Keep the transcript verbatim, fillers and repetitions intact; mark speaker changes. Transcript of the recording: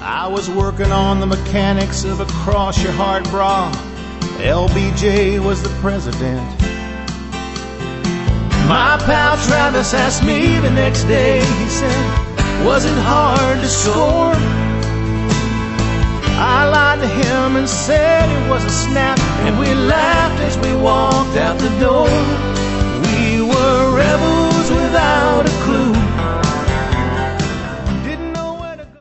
Speaker 1: I was working on the mechanics of a Cross Your Heart bra. L B J was the president. My pal Travis asked me the next day, he said, was it hard to score? I lied to him and said it was a snap, and we laughed as we walked out the door.